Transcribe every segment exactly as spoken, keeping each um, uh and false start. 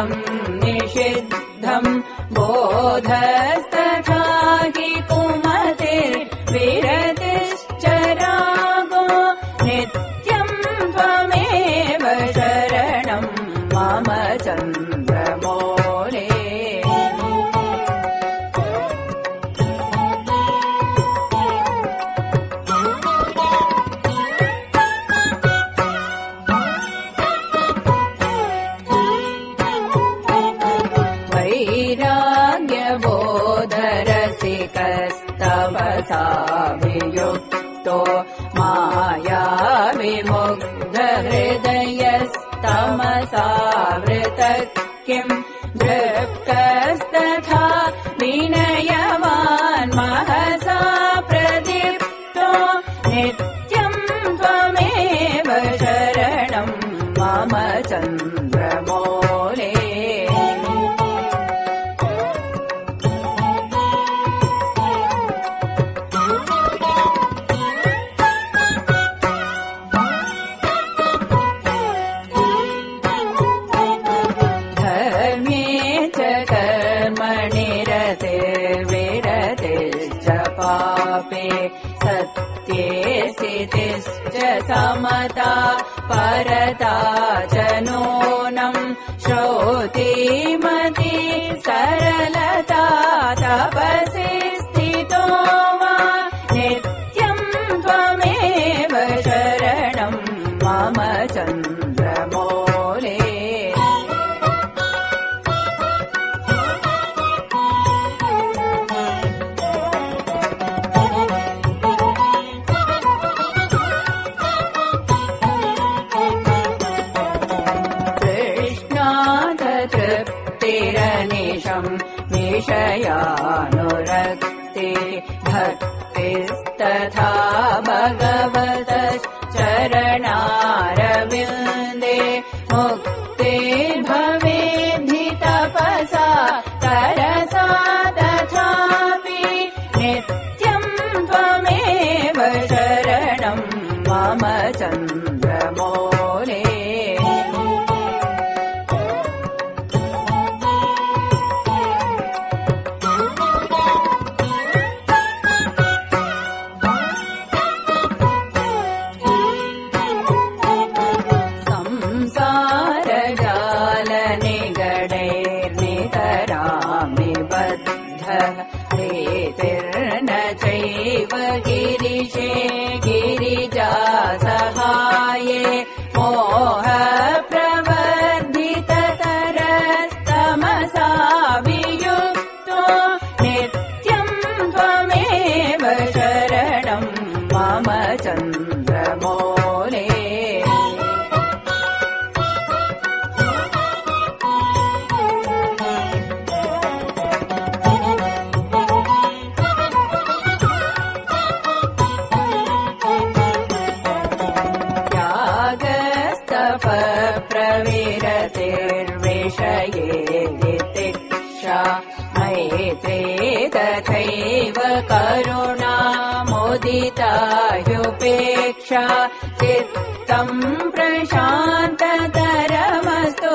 नित्यम् निषिद्धम् बोधस्तथा हि कुमतिर्विरतिश्च रागो नित्यम् त्वमेव शरणम् मम चन्द्रमौले वैराग्यबोधरसिकस्तवसाभियुक्तो मायाविमुग्धहृदयस्तमसावृत किम् दृक्कस्तथा विनयवान् महसा प्रदीप्तो नित्यम् त्वमेव शरणम् मम चन्द्रमौले विरतिश्च पापे सत्ये स्थितिश्च समता परता च नूनम् श्रोतिमति सरलता तपसि स्थितो वा नित्यम् त्वमेव शरणम् मम चन्द्रमौले तृप्तिरनिशम् विषयानुरक्ति भक्तिस्तथा भगवतश्चरणारविन्दे मुक्ति भवेद्धि तपसा तरसा तथापि नित्यम् त्वमेव शरणम् मम चन्द्रमौले प्रीतिर्न चैव गिरिशे गिरिजा सहाये मोह प्रवर्धिततरस्तमसा वियुक्तो नित्यम् त्वमेव शरणम् मम चन्द्रमौले प्रविरतिर्विषये तितिक्षा मैत्री तथैव करुणा मुदिता ह्युपेक्षा चित्तम् प्रशान्ततरमस्तु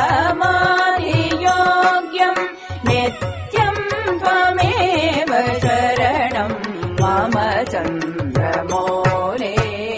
समाधियोग्यम् नित्यम् त्वमेव शरणम् मम चन्द्रमौले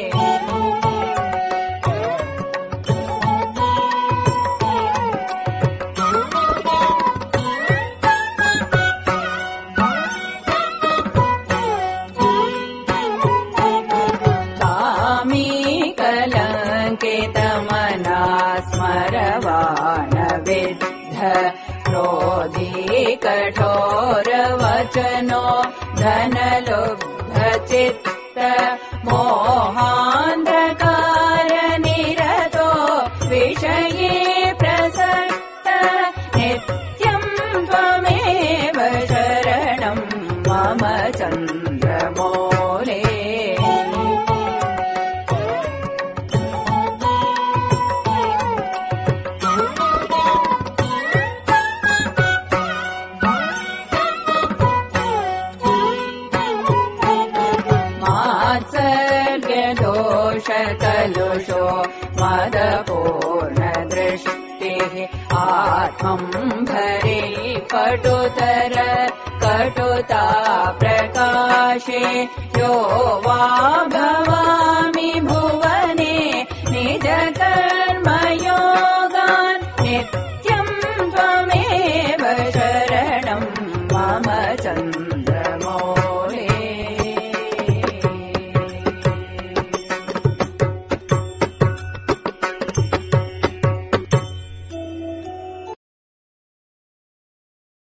स्मरवाणविद्ध क्रोधी कठोरवचनो धनलुब्धचित्त मोहान्धकारनिरतो विषये प्रसक्त नित्यम् त्वमेव शरणम् मम चन्द्रमौले आत्मम्भरे कटुतर कटुता प्रकाशे यो वा भवामि भुवने निज कर्मयोगान् नित्यं त्वमेव